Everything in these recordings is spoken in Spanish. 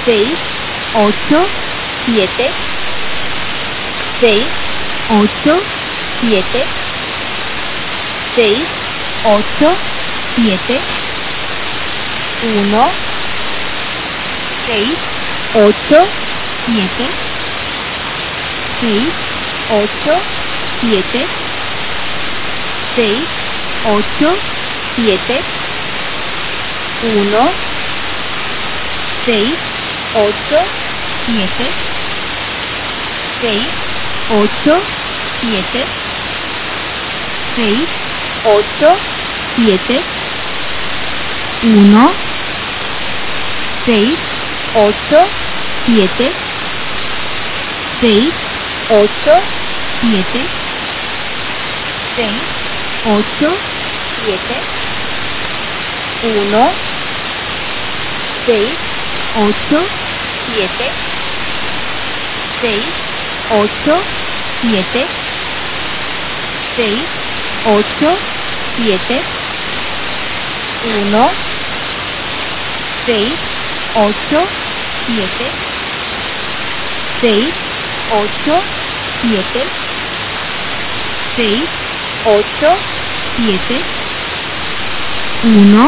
6, 8, 7, 6, 8, 7, 6, 8, 7, 1, 6, 8, 7, 6, 8, 7, 6, 8, 7, 1, 6, 8, 7, 6, 8, 7, 6, 8, 7, 1, 6, 8, 7, 6, 8, 7, 6, 8, 7, 1, 6, 8, 7, 6, 8, 7, 6, 8, 7, 1, 6, 8, 7, 6, 8, 7, 6, 8, 7, 1,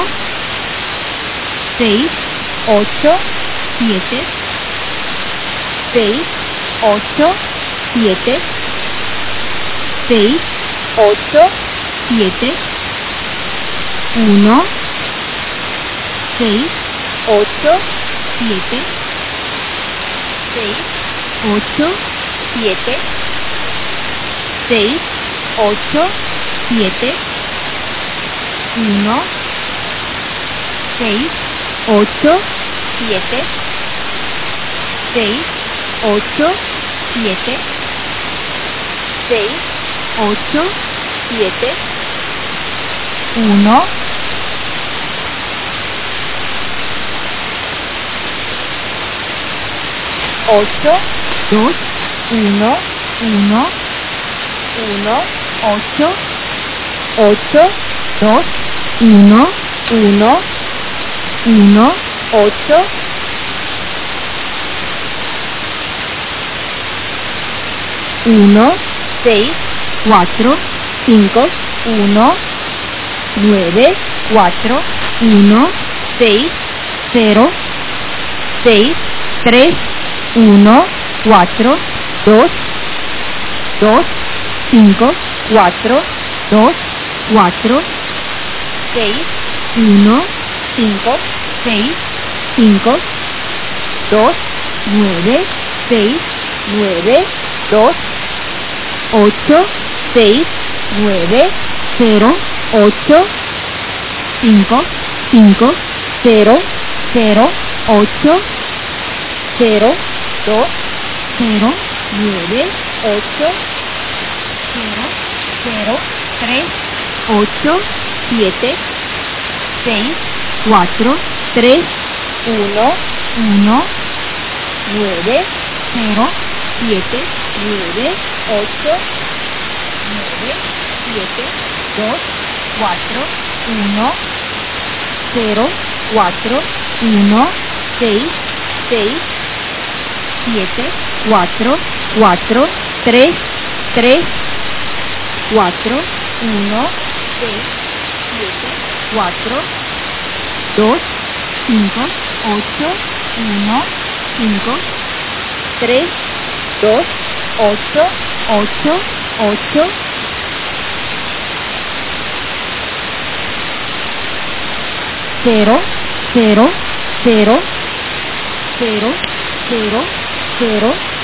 6, 8, 7, 6, 8, 7, 6, 8, 7, 1, 6, 8, 7, 6, 8, 7, 6, 8, 7, 1, 6, 8, 7, 6, 8, 7, 6, 8, 7, 1, 8, 2, 1, 1, 1, 8, 8, 2, 1, 1, 1, 8, 1, 6, 4, 5, 1, 9, 4, 1, 6, 0, 6, 3, 1, 4, 2, 2, 5, 4, 2, 4, 6, 1, 5, 6, 5, 2, 9, 6, 9, 2, 8, 6, 9, 0, 8, 5, 5, 0, 0, 8, 0, 2, 0, 9, 8, 0, 0, 3, 8, 7, 6, 4, 3, 1, 1, 9, 0, 7, 9, 8, 9, 7, 2, 4, 1, 0, 4, 1, 6, 6, 7, 4, 4, 3, 3, 4, 1, 6, 7, 4, 2, 5, 8, 1, 5, 3, 2, 8, 8, 8, 0, 0, 0, 0, 0, 0,